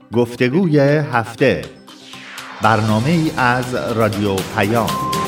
گفتگوی هفته، برنامه ای از رادیو پیام.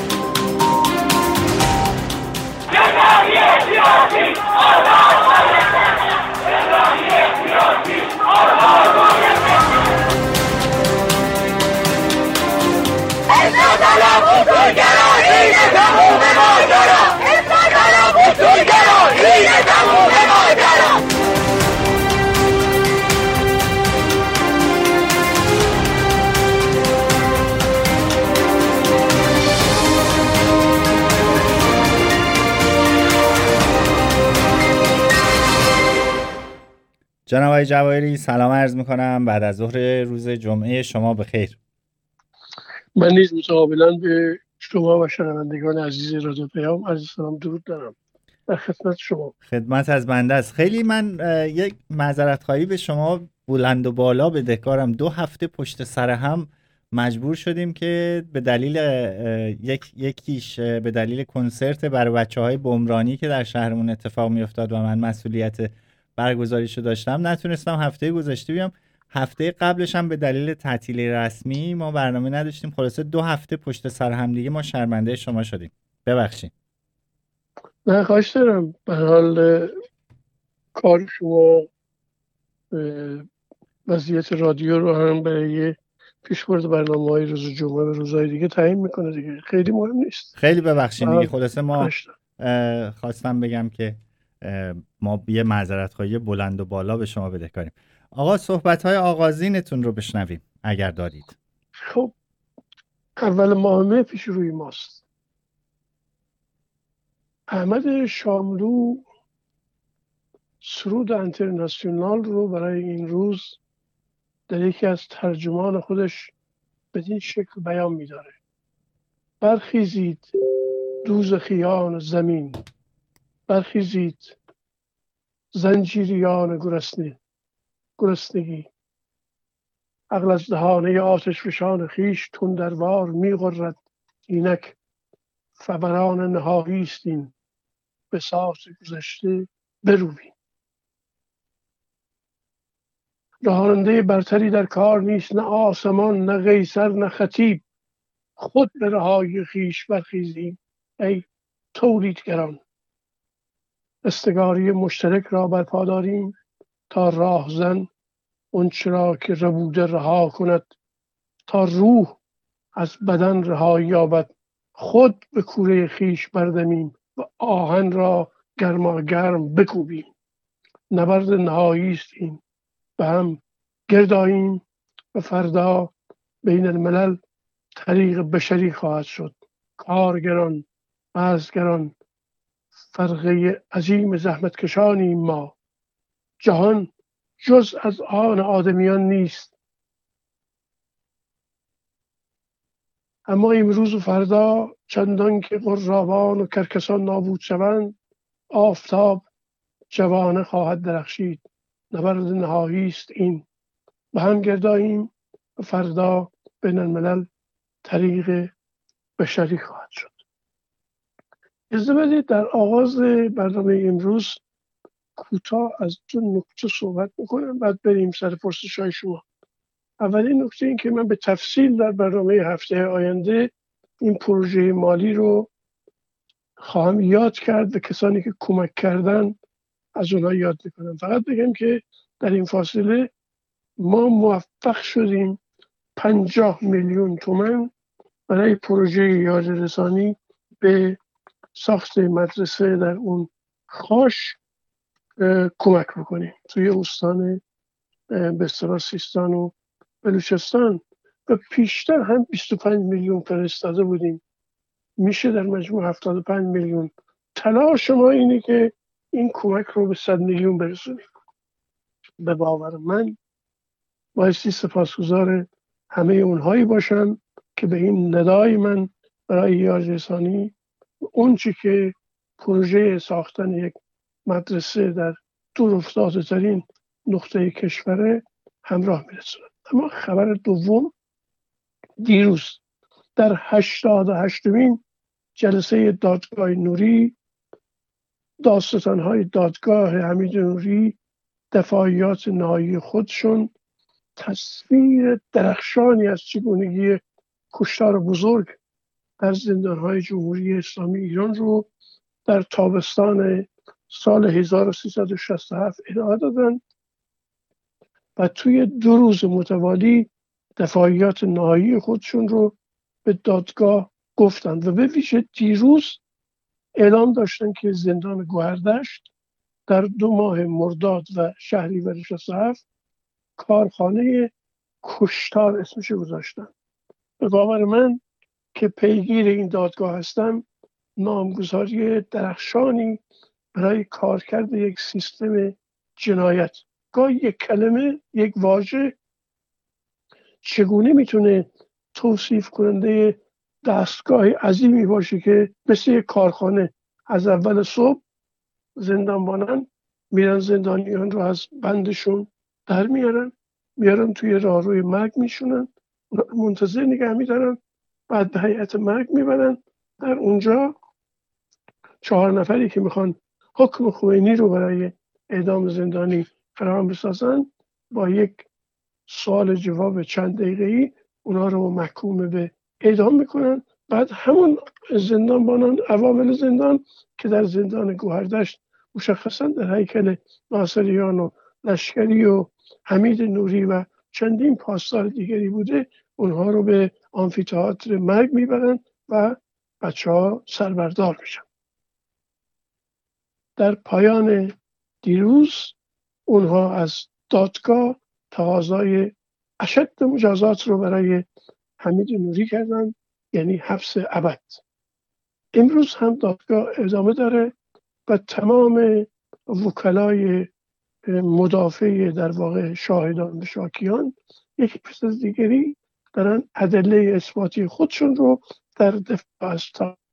جناب آقای جواهری سلام عرض میکنم. بعد از ظهر روز جمعه شما بخیر. من نیز متقابلا به شما و شنوندگان عزیز رادیو پیام عرض سلام درود دارم. در خدمت شما. خدمت از بنده است. خیلی من یک معذرت خواهی به شما بلند و بالا بدهکارم. 2 هفته پشت سر هم مجبور شدیم که به دلیل یکیش به دلیل کنسرت برای بچه‌های بمرانی که در شهرمون اتفاق میافتاد و من مسئولیت برگزاریشو داشتم نتونستم هفته گذشته بیام. هفته قبلش هم به دلیل تعطیل رسمی ما برنامه نداشتیم. خلاصه 2 هفته پشت سر هم دیگه ما شرمنده شما شدیم. ببخشید. نه خواهش دارم. به حال کار شما وضعیت رادیو رو هم برای پیشبرد برنامه‌های روز جمعه و روزهای دیگه تعیین میکنه دیگه. خیلی مهم نیست. خیلی ببخشید دیگه. خلاصه ما خواستم بگم که ما یه معذرت خواهی بلند و بالا به شما بدهکاریم. آقا صحبت‌های آغازینتون رو بشنویم اگر دارید. خب اول ماه پیش روی ماست. احمد شاملو سرود انترناسیونال رو برای این روز در یکی از ترجمان خودش بدین شکل بیان می‌داره: برخیزید دوز خیان زمین، برخیزید زنجیریان گرسنگی، عقل از دهانه آتش فشان خیش تندروار می‌غرد، اینک فوران نهایی است این بساط گذشته بروبین. رهاننده برتری در کار نیست، نه آسمان نه قیصر نه خطیب، خود به رهایی خیش برخیزیم ای تولیدگران. استگاری مشترک را برپا داریم تا راهزن آنچه را که ربوده رها کند، تا روح از بدن رهایی یابد. خود به کوره خیش بردمیم و آهن را گرماگرم بکوبیم. نبرد نهایی است این، به هم گرداییم و فردا بین الملل طریق بشری خواهد شد. کارگران، مرزگران، فرقه عظیم زحمتکشانیم ما. جهان جز از آن آدمیان نیست، اما امروز و فردا چندان که قرابان و کرکسان نابود شوند، آفتاب جوانه خواهد درخشید. نبرد نهایی است این، به هم گرداییم و فردا بین الملل طریق بشری خواهد شد. اجازه بدید در آغاز برنامه امروز کوتاه از 2 نکته صحبت بکنم، بعد بریم سر پرسش‌های شما. اولین نکته این که من به تفصیل در برنامه هفته آینده این پروژه مالی رو خواهم یاد کرد و کسانی که کمک کردن از اونها یاد میکنم. فقط بگم که در این فاصله ما موفق شدیم 50 میلیون تومان برای پروژه یاری رسانی به ساخت مدرسه در اون خاش کمک بکنیم توی استان به اصطلاح سیستان و بلوچستان، و پیشتر هم 25 میلیون فرستاده بودیم. میشه در مجموع 75 میلیون. تلاش ما اینه که این کمک رو به 100 میلیون برسونیم. به باور من بایستی سپاسگزار همه اونهایی باشم که به این ندای من برای یاری رسانی اون چی که پروژه ساختن یک مدرسه در دور افتاده ترین نقطه کشور همراه میرسونم. اما خبر دوم، دیروز در 88مین جلسه دادگاه نوری دادستان‌های دادگاه حمید نوری دفاعیات نهایی خودشون تصویر درخشانی از چگونگی کشتار بزرگ در زندانهای جمهوری اسلامی ایران رو در تابستان سال 1367 ارائه دادن و توی 2 روز متوالی دفاعیات نهایی خودشون رو به دادگاه گفتند و به ویژه دیروز اعلام داشتن که زندان گوهردشت در 2 ماه مرداد و شهریور 67 کارخانه کشتار اسمش گذاشتن. به باور من که پیگیر این دادگاه هستم، نامگذاری درخشانی برای کارکرد یک سیستم جنایت. گاهی یک کلمه، یک واژه چگونه میتونه توصیف کننده دستگاه عظیمی باشه که مثل یک کارخانه از اول صبح زندانبانان میرن زندانیان رو از بندشون در میارن توی راهروی مرگ میشونن، منتظر نگه میدارن، بعد به هیئت مرگ میبرن. در اونجا 4 نفری که میخوان حکم خمینی رو برای اعدام زندانی فراهم بسازن با یک سوال جواب چند دقیقه‌ای اونا رو محکوم به اعدام میکنن. بعد همون زندانبانان، عوامل زندان که در زندان گوهردشت مشخصا در هیکل ناصریان و لشکری و حمید نوری و چندین پاسدار دیگری بوده، اونها رو به آمفی‌تئاتر مرگ میبرن و بچه‌ها سربردار میشن. در پایان دیروز اونها از دادگاه تقاضای اشد مجازات رو برای حمید نوری کردن، یعنی حبس ابد. امروز هم دادگاه ادامه داره و تمام وکلای مدافع در واقع شاهدان و شاکیان یکی پس از دیگری دارن ادله اثباتی خودشون رو در دفاع از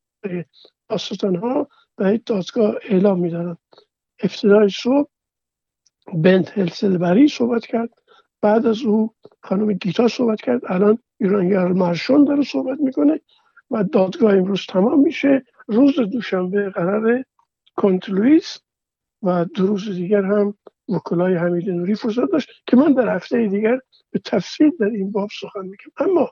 داستانها برای دادگاه اعلام میدارن. ابتدای صبح بنت هلسلبری صحبت کرد، بعد از او خانم گیتا صحبت کرد، الان ایرانگر مرشون داره صحبت میکنه و دادگاه امروز تمام میشه. روز دوشنبه قرار کنتلویس و 2 روز دیگر هم وکلای حمید نوری فرصت داشت که من در هفته دیگر به تفصیل در این باب سخن میگم. اما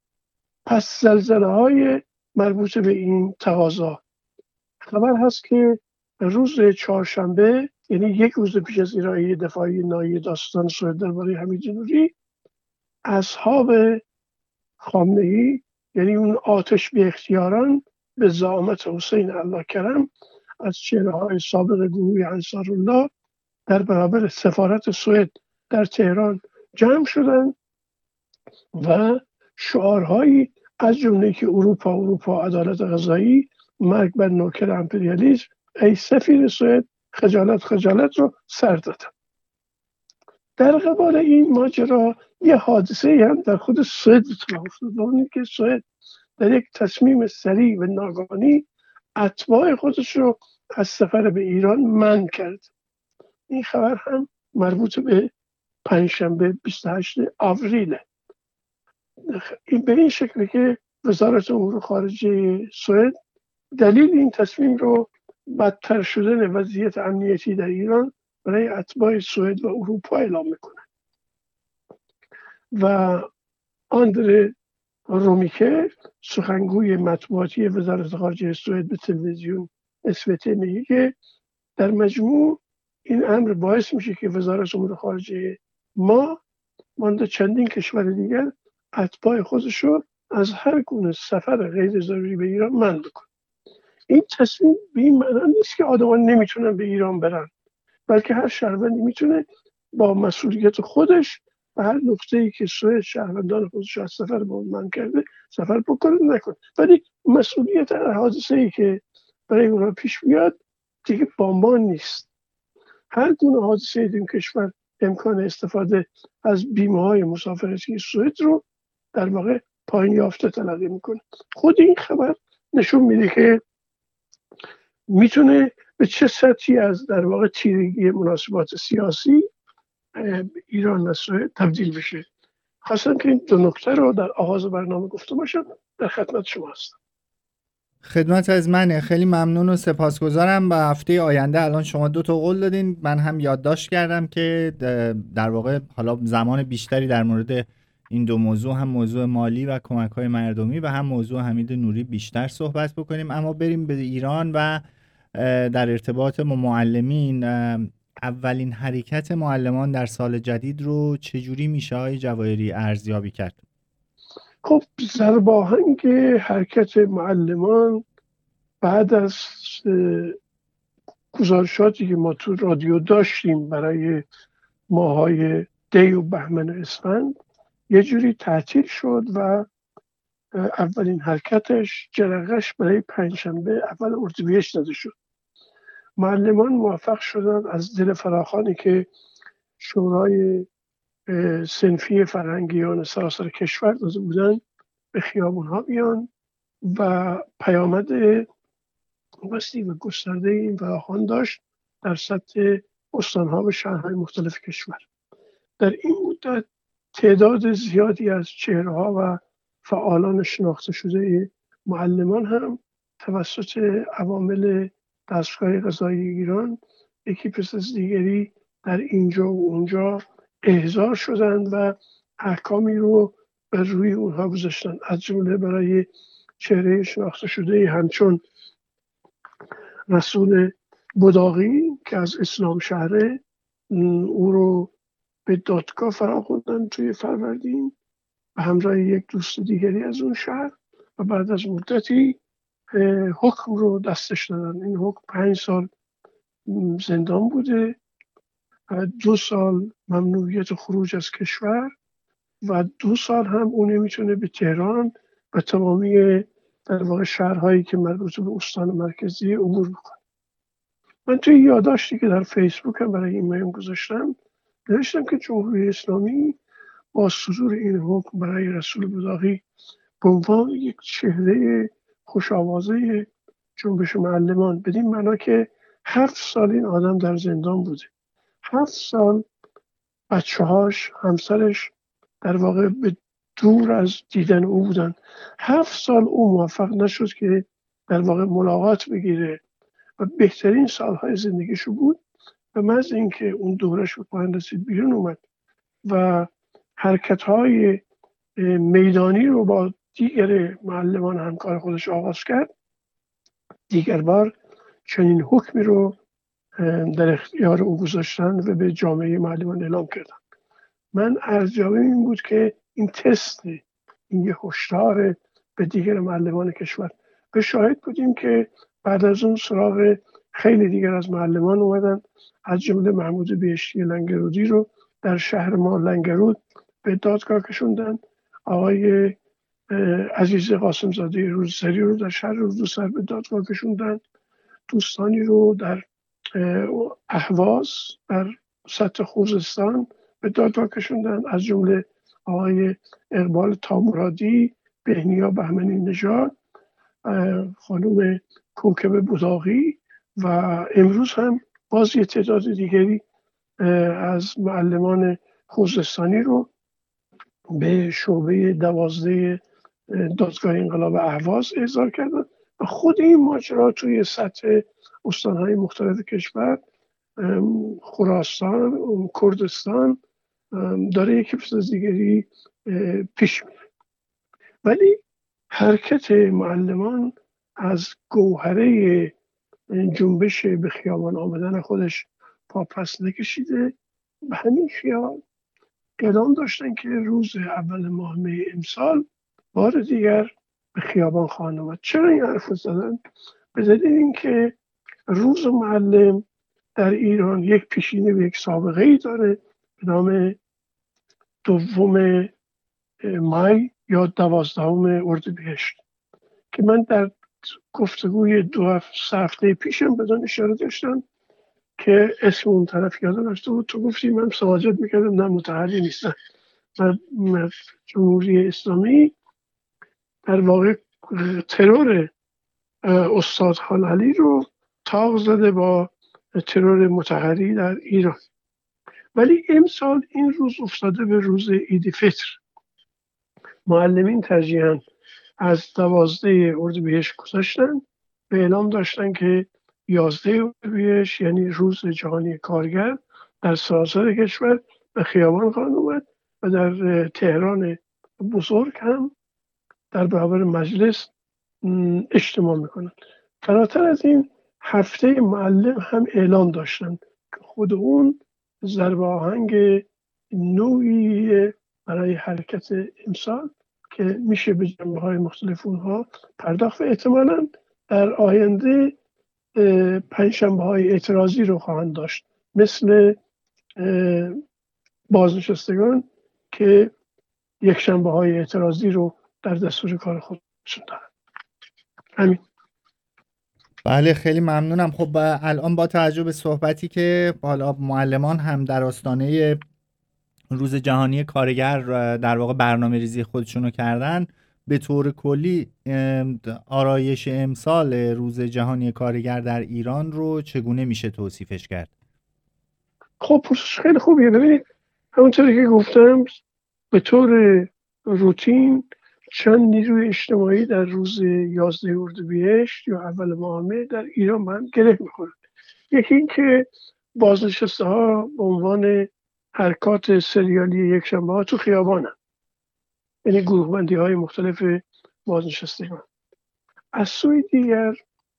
پس زلزله های مربوط به این تقاضا، خبر هست که روز چهارشنبه، یعنی 1 روز پیش از ارائه دفاعی نهایی داستان سوئد درباره حمید نوری، اصحاب خامنه‌ای، یعنی اون آتش بی اختیاران به زعامت حسین الله کرم، از چهره‌های سابق گروه انصارالله در برابر سفارت سوئد در تهران جمع شدند و شعارهایی از جمله که اروپا عدالت قضایی، مرگ بر نوکر امپریالیسم، ای سفیر سوئد، خجالت رو سر دادن. در قبال این ماجرا یه حادثه هم در خود سوئد اتفاق افتاد، اونی که سوئد در یک تصمیم سریع و ناگهانی اتباع خودش رو از سفر به ایران منع کرد. این خبر هم مربوط به پنجشنبه 28 آوریله. این به این شکلی که وزارت امور خارجه سوئد دلیل این تصمیم رو بدتر شدن وضعیت امنیتی در ایران برای اتباع سوئد و اروپا اعلام میکنه. و آندره رومیکه، سخنگوی مطبوعاتی وزارت خارجه سوئد، به تلویزیون SVT میگه که در مجموع این امر باعث میشه که وزارت امور خارجه ما مانده چندین کشور دیگر اتباع خودش رو از هر گونه سفر غیر ضروری به ایران منع بکنه. این تصمیم به این معنی نیست که آدمان نمیتونن به ایران برن، بلکه هر شهروندی میتونه با مسئولیت خودش به هر نقطه‌ای که سوئد شهروندان خودش رو از سفر به اون منع کرده سفر بکنه نکنه. ولی مسئولیت هر حادثه‌ای که برای اونها پیش بیاد دیگه بانبان نیست. هر گونه حادثه‌ای در این کشور امکان استفاده از بیمه‌های مسافرتی سوئد رو در واقع پایین یافته تلقی میکنه. خود این خبر نشون میده که میتونه به چه سطحی از در واقع تیرگی مناسبات سیاسی ایران و سوئد تبدیل بشه. خواستم که این 2 نکته رو در آغاز برنامه گفته باشم. در خدمت شما هستم. خدمت از منه. خیلی ممنون و سپاسگزارم. به هفته آینده الان شما 2 تا قول دادین، من هم یادداشت کردم که در واقع حالا زمان بیشتری در مورد این 2 موضوع، هم موضوع مالی و کمک‌های مردمی و هم موضوع حمید نوری بیشتر صحبت بکنیم. اما بریم به ایران و در ارتباط با معلمین، اولین حرکت معلمان در سال جدید رو چجوری میشه آقای جواهری ارزیابی کرد؟ خب ضرباهنگ حرکت معلمان بعد از گزارشاتی که ما تو رادیو داشتیم برای ماهای دی و بهمن و اسفند یه جوری تعطیل شد و اولین حرکتش جرقش برای پنجشنبه اول اردیبهشت داده شد. معلمان موفق شدن از دل فراخانی که شورای صنفی فرهنگیان سراسر کشور داده بودن به خیابون ها بیان و پیامد وسیع و گسترده این فراخوان داشت در سطح استانها و شهرهای مختلف کشور. در این مدت تعداد زیادی از چهره‌ها و فعالان شناخته شده معلمان هم توسط عوامل دستگاه قضایی ایران یکی پس از دیگری در اینجا و اونجا احضار شدند و احکامی رو بر روی اونها گذاشتن، از جمله برای چهره شناخته شده همچون رسول بداغی که از اسلام شهره، او رو به دادگاه فراخوندن توی فروردین و همراه یک دوست دیگری از اون شهر و بعد از مدتی حکم رو دستش دادن. این حکم 5 سال زندان بوده، 2 سال ممنوعیت خروج از کشور و 2 سال هم اون نمیتونه به تهران و تمامی در واقع شهرهایی که مربوط به استان مرکزی عبور بکنه. من توی یادداشتی که در فیسبوک هم برای این مهم گذاشتم نوشتم که جمهوری اسلامی با صدور این حکم برای رسول بداغی به عنوان یک چهره خوش‌آوازه جنبش معلمان، بدین معنا که 7 سال این آدم در زندان بوده، 7 سال بچه‌هاش، همسرش در واقع به دور از دیدن او بودن، 7 سال او موفق نشد که در واقع ملاقات بگیره و بهترین سالهای زندگیشو بود و محض اینکه اون دورش به پایان رسید بیرون اومد و حرکت‌های میدانی رو با دیگر معلمان همکار خودش آغاز کرد، دیگر بار چنین حکمی رو در اختیار او گذاشتن و به جامعه معلمان اعلام کردن. من ارزیابیم این بود که این تست، این یه هشدار به دیگر معلمان کشور. به شاهد بودیم که بعد از اون سراغ خیلی دیگر از معلمان اومدن، از جمله محمود بهشتی لنگرودی رو در شهر ما لنگرود به دادگاه کشوندن، آقای عزیز قاسم زاده روزسری رو در شهر روزسر به دادگاه کشوندن، دوستانی رو در اهواز در سطح خوزستان به دادگاه کشوندن، از جمله آقای اقبال تامرادی، بهنیا بهمنی نژاد، خانم کوکب بداغی و امروز هم باز یه تعداد دیگری از معلمان خوزستانی رو به شعبه 12 دادگاه انقلاب اهواز احضار کردن و خود این ماجرا توی سطح استانهای مختلف کشور، خراسان، کردستان، داره یکی پس از دیگری پیش میره. ولی حرکت معلمان از گوهره جنبش به خیابان آمدن خودش پاپس نکشیده. به همین خیال اعلام داشتن که روز اول ماه می امسال بار دیگر به خیابان خواهند آمد. چرا این حرف زدن؟ به دلیل اینکه روز معلم در ایران یک پیشینه و یک سابقه ای داره به نام 2 مای یا 12 اردیبهشت که من در گفتگوی 2 هفته پیشم بدان اشاره داشتم که اسم اون طرف یادم رفته بود. تو گفتی، من سماجت میکردم نه متحری نیستم. و جمهوری اسلامی در واقع ترور استاد خان علی رو تاق زده با ترور متحری در ایران. ولی امسال این روز افتاده به روز عید فطر. معلمین ترجیحاً از 12 اردیبهشت گذاشتن و اعلام داشتن که 11 اردیبهشت یعنی روز جهانی کارگر در سراسر کشور به خیابان خواهند اومد و در تهران بزرگ هم در برابر مجلس اجتماع میکنن. فراتر از این هفته معلم هم اعلام داشتن که خود اون ضرب آهنگ نوعی برای حرکت امسال که میشه به جنبه‌های مختلف اونها پرداخت و احتمالاً در آینده پنجشنبه‌های اعتراضی رو خواهند داشت، مثل بازنشستگان که یک شنبه‌های اعتراضی رو در دستور کار خودشون دارن. همین. بله خیلی ممنونم. خب الان با توجه به صحبتی که حالا معلمان هم در آستانه روز جهانی کارگر در واقع برنامه ریزی خودشونو کردن، به طور کلی آرایش امسال روز جهانی کارگر در ایران رو چگونه میشه توصیفش کرد؟ خب پرسش خیلی خوبیه. ببینید همونطوری که گفتم به طور روتین چند نیروی اجتماعی در روز 11 اردیبهشت یا اول ماه مه در ایران با هم گره میخورن. یکی این که بازنشسته ها به عنوان حرکات سریالی یک شنبه ها تو خیابانن، یعنی گروه بندی های مختلف بازنشستگان. از سوی دیگر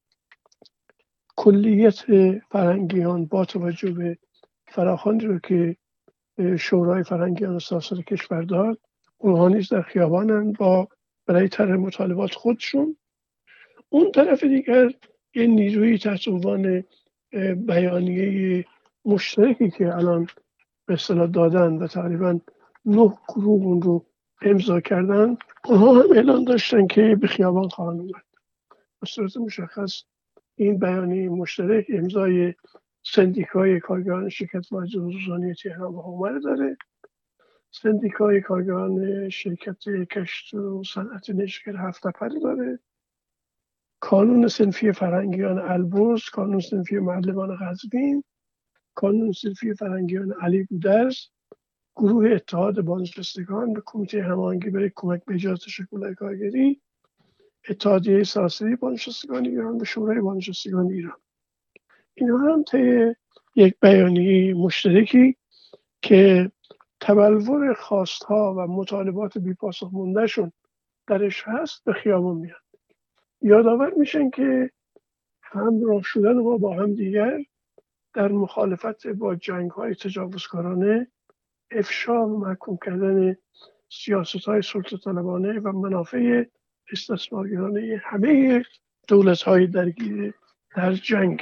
کلیت فرهنگیان با توجه به فراخوانی رو که شورای فرهنگیان سراسر کشور داد، اونها نیز در خیابانن برای طرح مطالبات خودشون. اون طرف دیگر یه نیروی تحت عنوان بیانیه مشترکی که الان به اصطلاح دادن و تقریبا 9 گروه اون رو امضا کردن، اونها هم اعلان داشتن که به خیابان خواهند اومد. به صورت مشخص این بیانیه مشترک امضای سندیکای کارگران شرکت واحد روزانه تهران و حومه داره، سندیکای کارگران شرکت کشت و صنعت نشگر هفت‌نفر داره، کانون صنفی فرهنگیان البرز، کانون صنفی معلمان قزوین، کانون صنفی فرهنگیان علی گودرز، گروه اتحاد بازنشستگان و کمیته هماهنگی برای کمک به ایجاد تشکل‌های کارگری، اتحادیه سراسری بازنشستگان ایران و شورای بازنشستگان ایران. اینها هم طی یک بیانیه مشترکی که تبلور خواستها و مطالبات بی‌پاسخ مونده‌شون درش هست به خیابان میان. یادآور میشن که همراه شدن ما با هم دیگر در مخالفت با جنگ‌های تجاوزکارانه، افشا و محکوم کردن سیاست‌های سلطه‌طلبانه و منافع استثمارگرانه همه دولت‌های درگیر در جنگ.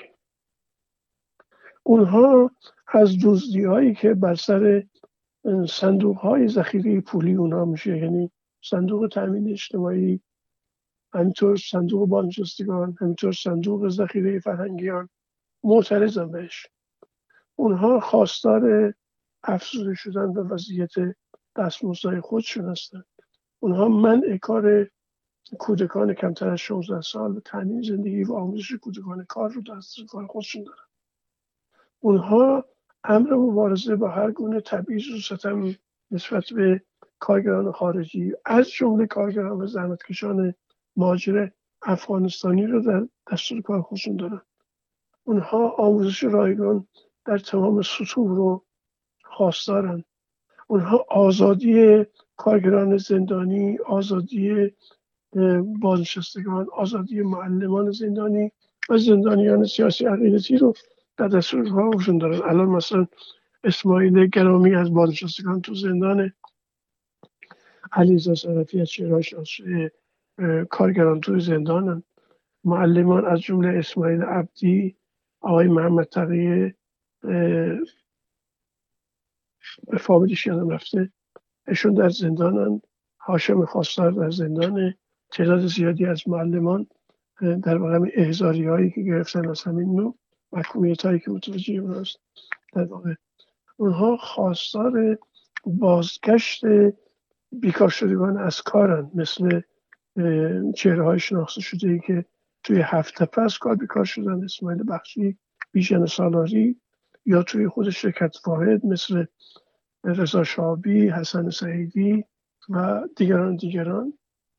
اونها از دزدی‌هایی که بر سر صندوق‌های ذخیره پولی اونها میشه، یعنی صندوق تأمین اجتماعی، همینطور صندوق بازنشستگان، همینطور صندوق ذخیره فرهنگیان، معترضن بهش. اونها خواستار افزوده شدن و وضعیت دستمزدهای خودشون هستن. اونها منع کار کودکان کمتر از 16 سال به تامین زندگی و آموزش کودکان کار رو دستور کار خودشون دارن. اونها امر مبارزه با هر گونه تبعیض و ستم نسبت به کارگران خارجی از جمله کارگران و زحمتکشان مهاجر افغانستانی رو در دستور کار خودشون دارن. اونها آموزش رایگان در تمام سطوح رو خواستارن. اونها آزادی کارگران زندانی، آزادی بازنشستگان، آزادی معلمان زندانی و زندانیان سیاسی عقیدتی رو در دستور کارشون دارن. الان مثلا اسماعیل گرامی از بازنشستگان تو زندان، علیرضا صرفی از شهرهای کارگران تو زندانن. معلمان از جمله اسماعیل عبدی، آقای محمد تقیه به فامیلیش یادم رفته، ایشون در زندانن. هاشم خواستار در زندان. تعداد زیادی از معلمان در واقع احضاری هایی که گرفتن از همین نوع، محکومیت هایی که متوجه اوناست، در واقع اونها خواستار بازگشت بیکار شدگان از کارن، مثل چهره های شناخته شده ای که توی 7 تپه از کار بیکار شدن، اسماعیل بخشی، بیژن سالاری، یا توی خود شرکت واحد مثل رضا شعبی، حسن سعیدی و دیگران.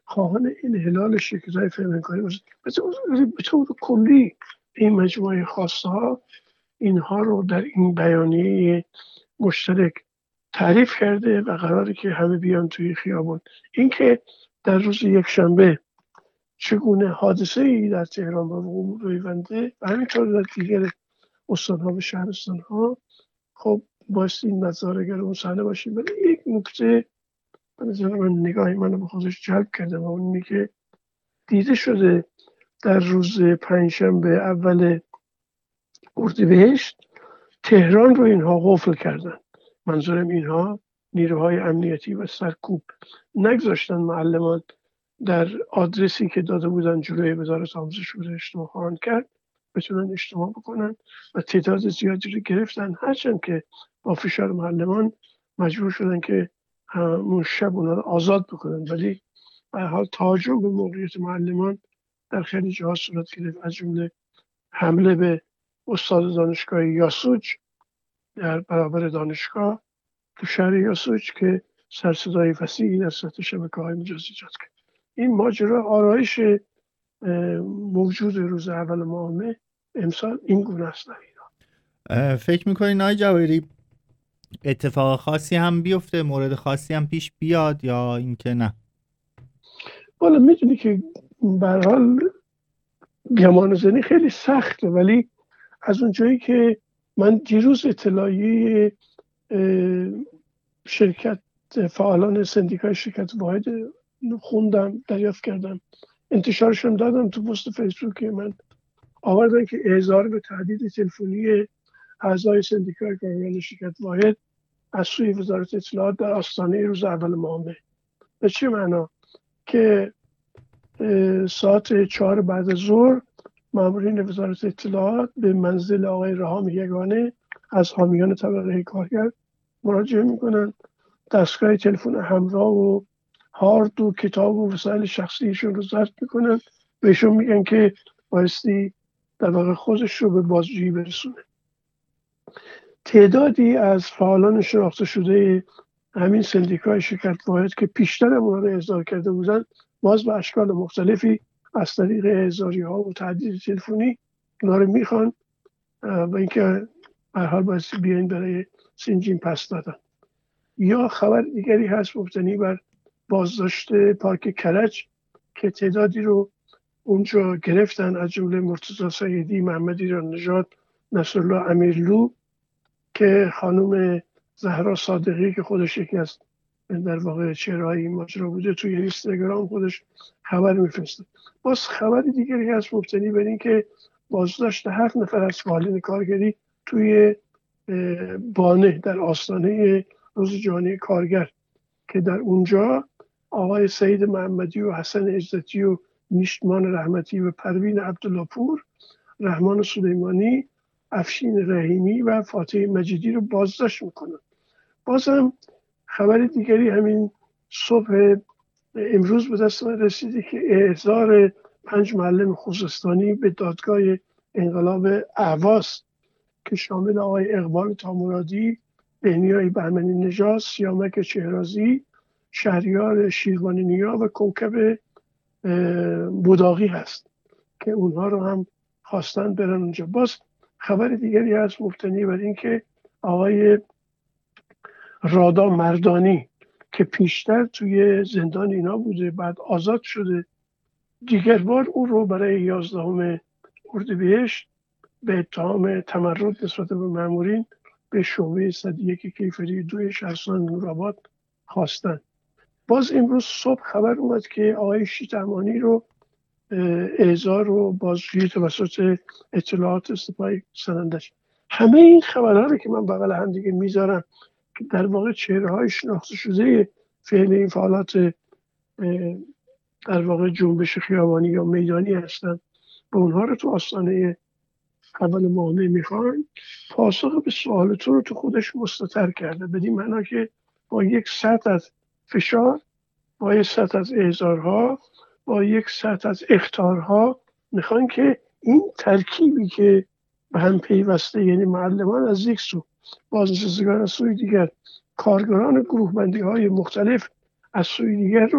خواهان انحلال شرکت‌های فلمنکاری باشه. به طور کلی این مجموعه خواسته ها اینها رو در این بیانیه مشترک تعریف کرده و قراره که همه بیان توی خیابان. اینکه در روز یکشنبه چگونه حادثه‌ای در تهران به وقوع پیونده و همینطور در دیگر استان‌ها و شهرستان‌ها، خب بایستی نظاره‌گر اون صحنه باشیم. ولی یک نکته به نظر من نگاه منو به خودش جلب کرده و اون اینه که دیده شده در روز پنجشنبه اول اردیبهشت تهران رو اینها قفل کردن. منظورم اینها نیروهای امنیتی و سرکوب نگذاشتن معلمان در آدرسی که داده بودن جلوی وزارت آموزش و اجتماع خواهند کرد بتونن اجتماع بکنن و تعداد زیادی رو گرفتن، هرچند که با فشار معلمان مجبور شدن که همون شب اونا رو آزاد بکنن. ولی به حال تهاجم به موقعیت معلمان در خیلی جاها صورت گرفت، از جمله حمله به استاد دانشگاه یاسوج در برابر دانشگاه تو شهر یاسوج که سر صدای وسیعی در سطح شبکه‌های مجازی ایجاد کرد. این ماجرا آرایش موجود روز اول ماه مه امسال این گونه است. فکر می‌کنین آقای جواهری اتفاق خاصی هم بیفته، مورد خاصی هم پیش بیاد یا اینکه نه؟ والا میدونی که به هر حال گمان زنی خیلی سخته، ولی از اونجایی که من دیروز اطلاعیه شرکت فعالان سندیکای شرکت واحد خوندم، دریافت کردم، انتشارشون دادم تو پست فیسبوک من، آوردن که احضار به تهدید تلفنی اعضای سندیکای کارگران شرکت واحد از سوی وزارت اطلاعات در آستانه روز اول ماه مه. به چه معنا؟ که ساعت 4 بعد از ظهر مامورین وزارت اطلاعات به منزل آقای رهام یگانه از حامیان طبقه کارگر مراجعه میکنن، دستگاه تلفن همراه و هارد و کتاب و وسایل شخصیشون رو ضبط میکنن، بهشون میگن که بایستی در واقع خودش رو به بازجویی برسونه. تعدادی از فعالان شناخته شده همین سندیکای شرکت واحد که پیشتر اونا رو احضار کرده بودن، باز به اشکال مختلفی از طریق احضاری ها و تهدید تلفنی اونا رو میخوان و اینکه به هر حال بایستی بیاین برای سنجین پس دادن. یا خبر دیگری هست مبتنی بر بازداشت پارک کرج که تعدادی رو اونجا گرفتن، از جمله مرتضی سیدی، محمد ایران نژاد، نصرالله امیرلو که خانم زهرا صادقی که خودش یکی از در واقع چهره‌های این ماجرا بوده توی اینستاگرام خودش خبر میفرسته. باز خبر دیگری هست مبتنی بر این که بازداشت 7 نفر از فعالین کارگری توی بانه در آستانه روز جهانی کارگر که در اونجا آقای سعید محمدی و حسن عزتی و نیشتمان رحمتی و پروین عبدالله پور، رحمان سلیمانی، افشین رحیمی و فاتح مجیدی رو بازداشت میکنن. بازم خبر دیگری همین صبح امروز به دست من رسیده که احضار 5 معلم خوزستانی به دادگاه انقلاب اهواز که شامل آقای اقبال تامرادی، بهنیای بهمنی نژاد، سیامک چهرازی، شهریار شیروانی نیا و کوکب بوداقی هست که اونها رو هم خواستن برن اونجا. باز خبر دیگری هست مبتنی بر این که آقای رادا مردانی که پیشتر توی زندان اینا بوده بعد آزاد شده، دیگر بار او رو برای 11 اردیبهشت به اتهام تمرد نسبت به مامورین به شعبه 101 کیفری 2 شهرستان نورآباد خواستن. باز امروز صبح خبر اومد که آقای شیطمانی رو احضار و بازجویی توسط اطلاعات سپاه سنندج. همه این خبرها رو که من بغل هم دیگه میذارم که در واقع چهره‌های شناخته شده فعل این فعالات در واقع جنبش خیابانی یا میدانی هستن، به اونها رو تو آستانه اول ماه مه میخوان، پاسخ به سوالتون رو تو خودش مستتر کرده، بدین معنا که با یک سطح از فشار، با یک سطح از احضارها، با یک سطح از اخطارها میخوان که این ترکیبی که به هم پیوسته، یعنی معلمان از یک سو، بازنشستگان از سوی دیگر، کارگران گروه بندی های مختلف از سوی دیگر رو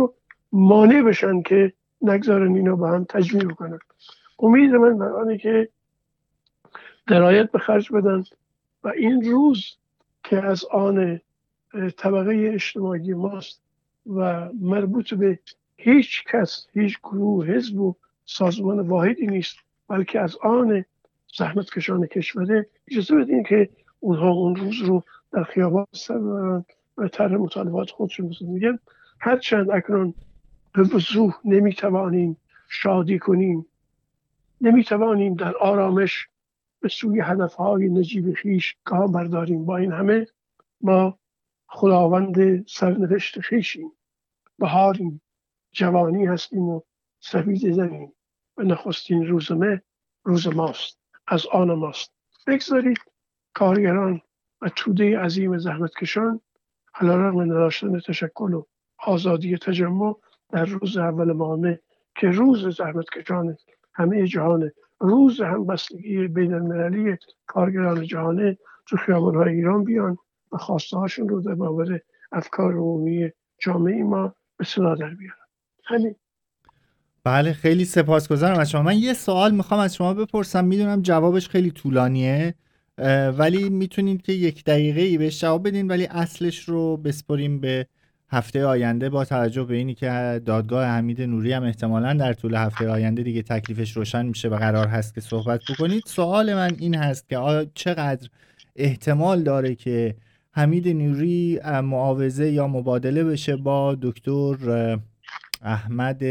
مانع بشن که نگذارن اینا با هم تجمیع بکنن. امید من بر آنه که درایت به خرج بدن و این روز که از آن طبقه اجتماعی ماست و مربوط به هیچ کس، هیچ گروه، حزب و سازمان واحدی نیست، بلکه از آن زحمتکشان کشوره، اجازه بدین که اونها اون روز رو در خیابان سر ببرن و طرح مطالبات خودشون بزن. میگن هرچند اکنون به وضوح نمیتوانیم شادی کنیم، نمیتوانیم در آرامش به سوی هدفهای نجیب خویش گام برداریم، با این همه ما خداوند سرنوشت خویشیم، بهاریم، جوانی هستیم و سفید زنیم و نخستین روز ماست، از آن ماست. بگذارید کارگران و توده عظیم زحمتکشان علیرغم نداشتن تشکل و آزادی تجمع در روز اول ماه که روز زحمتکشان همه جهانه، روز همبستگی بین المللی کارگران جهانه، تو خیابان‌های ایران بیان و خواسته هاشون رو در مورد افکار عمومی جامعه ما به صدا در بیارن. همین. بله، خیلی سپاسگزارم از شما. من یه سوال میخوام از شما بپرسم، میدونم جوابش خیلی طولانیه ولی میتونید که 1 دقیقه‌ای بهش جواب بدین، ولی اصلش رو بسپریم به هفته آینده، با توجه به اینی که دادگاه حمید نوری هم احتمالاً در طول هفته آینده دیگه تکلیفش روشن میشه و قرار هست که صحبت بکنید. سوال من این هست که چقدر احتمال داره که حمید نوری معاوضه یا مبادله بشه با دکتر احمد،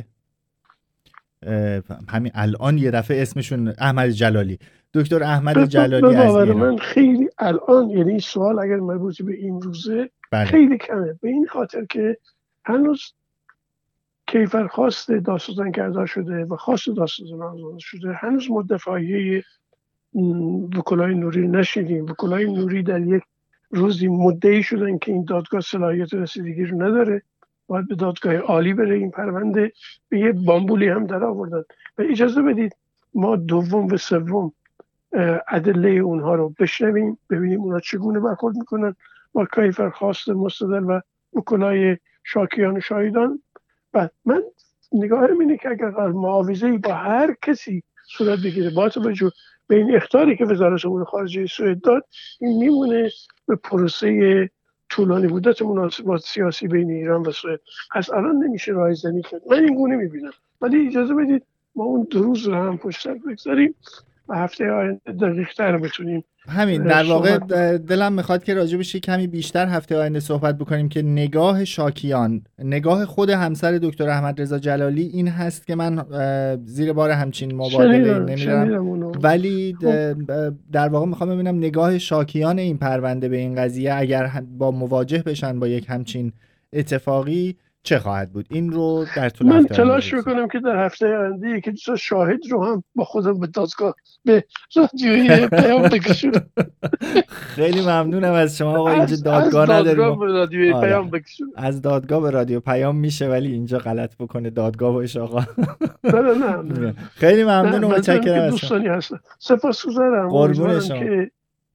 همین الان یه دفعه اسمشون احمد جلالی، دکتر احمد جلالی از ایران. ایران. من خیلی الان، یعنی سوال اگر مربوط به این روزه خیلی کمه، به این خاطر که هنوز کیفرخواست دادستان کرده شده و خواست دادستان آزاد شده، هنوز مدفعیه وکلای نوری نشیدیم. وکلای نوری در یک روزی مدعی شدن که این دادگاه صلاحیت رسیدگی رو نداره، باید به دادگاه عالی بره این پرونده، به یه بامبولی هم در آوردن. و اجازه بدید ما دوم و سوم ادله اونها رو بشنویم، ببینیم اونها چگونه برخورد میکنن با کیفرخواست مستدل و وکلای شاکیان و شاهدان. و من نگاهم اینه که اگر معاوضه‌ای با هر کسی صورت بگیره، با توجه به این اخطاری که وزارت امور خارجه سوئد داد، این میمونه به پروسه طولانی مدت مناسبات سیاسی بین ایران و سوئد. از الان نمیشه رایزنی کرد، من این گونه میبینم. ولی اجازه بدید ما اون 2 روز رو هم پشت سر بگذاریم و هفته آینده دقیق‌تر بتونیم. همین در واقع دلم میخواد که راجع بهش کمی بیشتر هفته آینده صحبت بکنیم که نگاه شاکیان، نگاه خود همسر دکتر احمد رضا جلالی این هست که من زیر بار همچین مبادله نمیرم، ولی در واقع میخوام ببینم نگاه شاکیان این پرونده به این قضیه اگر با مواجه بشن با یک همچین اتفاقی چه خواهد بود. این رو در طول من هفته تلاش میکنم که در هفته آینده یکی دو شاهد رو هم با خودم به دادگاه به رادیوی پیام بکشونم. خیلی ممنونم از شما آقا. اینجا دادگاه نداریم، به رادیوی پیام بکشونم. از دادگاه به رادیو پیام میشه ولی اینجا غلط بکنه دادگاه باشه آقا. نه. خیلی ممنون و متشکرم از دوستانی هستم. سپاسگزارم. قربون شما. که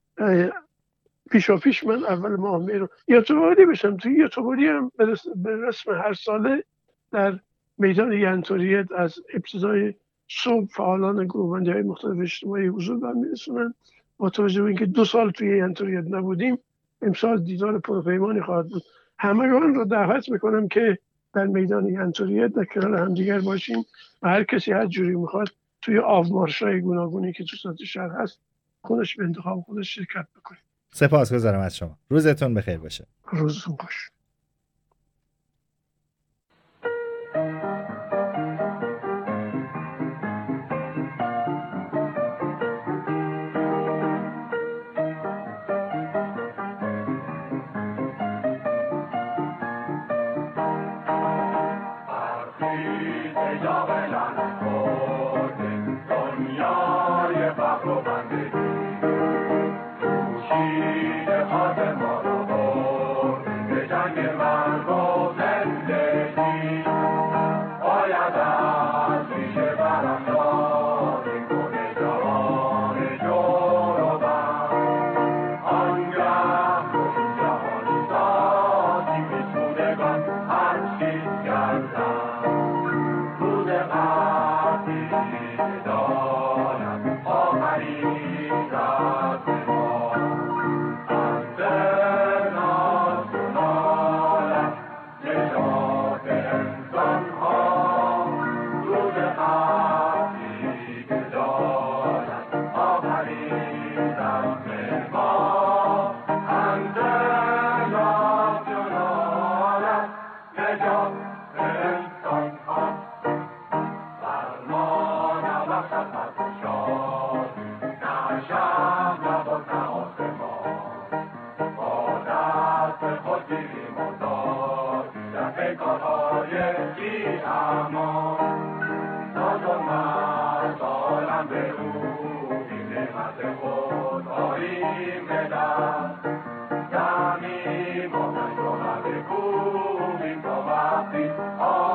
پیش من اول ماه رو یادآوری بشم. توی یادآوری هم به رسم هر ساله در میدان ینطوریت از ابتدای صبح فعالان گروهبندی‌های مختلف اجتماعی حضور برمی‌رسونن. با توجه به اینکه 2 سال توی ینطوریت نبودیم، امسال دیدار پرپیمانی خواهد بود. همگان رو دعوت میکنم که در میدان ینطوریت در کنار همدیگر باشیم و هر کسی هر جوری میخواد توی آومارش‌های گوناگونی که تو سطح شهر هست خودش به انتخاب خودش شرکت بکنه. سپاسگزارم از شما. روزتون بخیر باشه. روزتون خوش. Hard یکی امان نازم عالم به او این نعمت خدایی بدم زمین با من رو بگویم تا وقتی